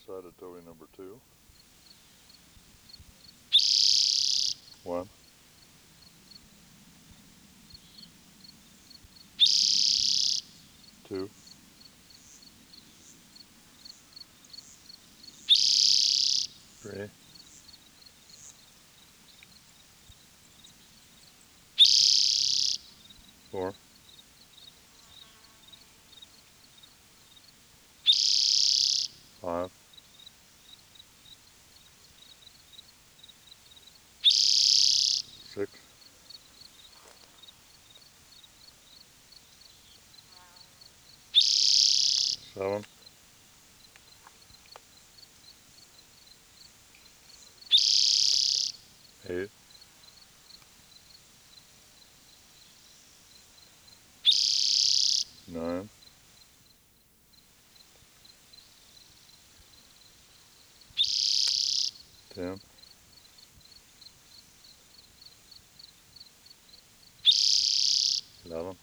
Decided towing number 2. 1, 2, 3, 4, 5, 6, 7, 8, 9, 10, 11,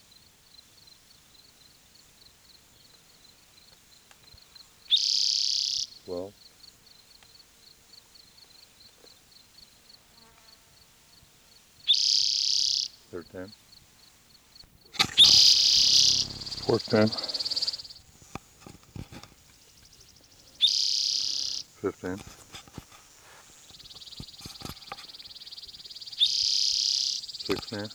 12, 13, 14, 15, 16,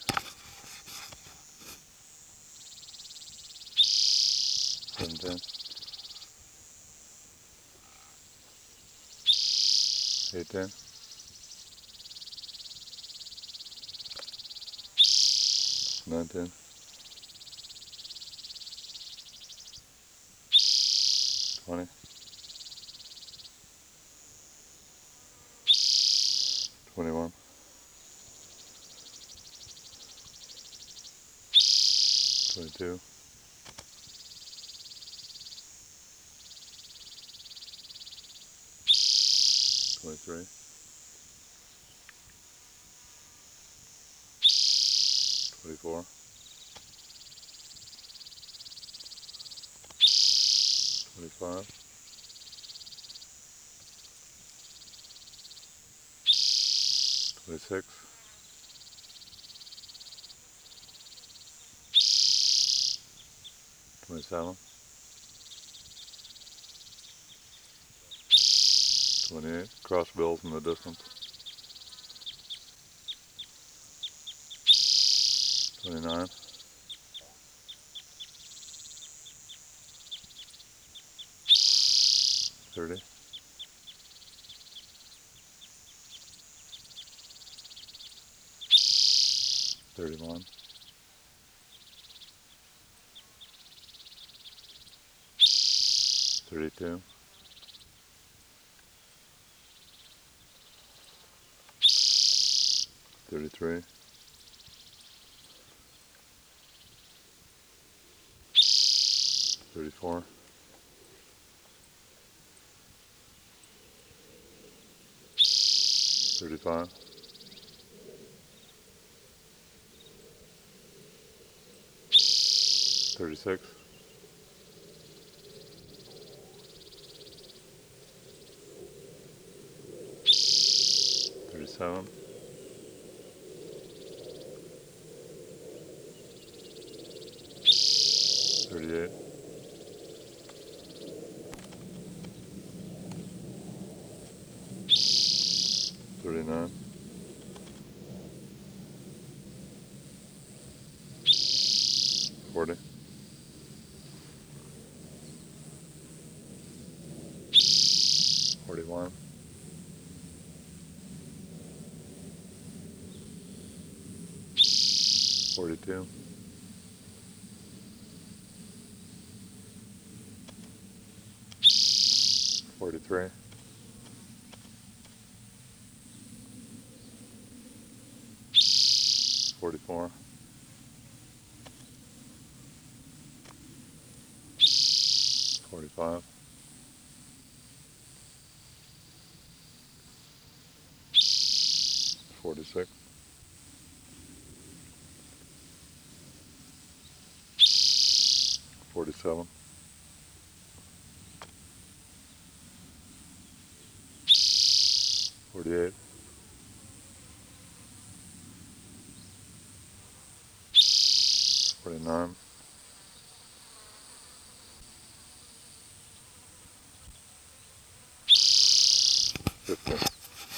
17, 18, 19, 20, 21, 22, 23, 24, 25, 26, 27, 28, cross bills in the distance, 29, 30, 31, 32, 33, 34, 35, 36, 37, 38, 39, 40, 41, 42, 43, 44, 45, 46, 47, 48, 49, 50.